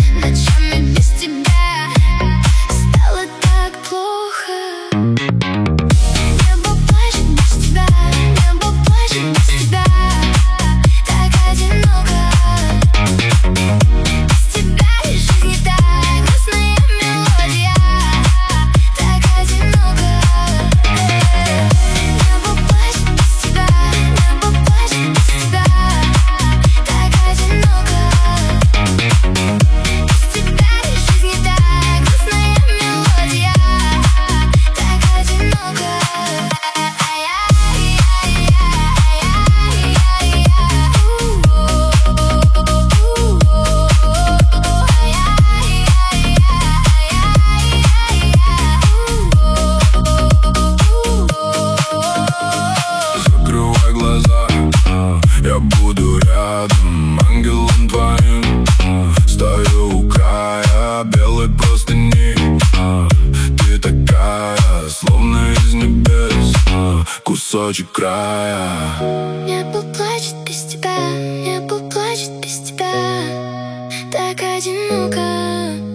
Ночами без тебя стало так плохо. Небо плачет без тебя, небо плачет без тебя. Так одиноко. Без тебя и жизнь не так, грустная мелодия. Так одиноко. Небо плачет без тебя, небо плачет без тебя. Так одиноко. Без тебя и жизнь не так, грустная мелодия. Так одиноко. Закрывай глаза, я буду рядом, ангелом твоим. Стою у края белой простыни. Ты такая, словно из небес, кусочек края. Небо плачет без тебя, небо плачет без тебя. Так одиноко.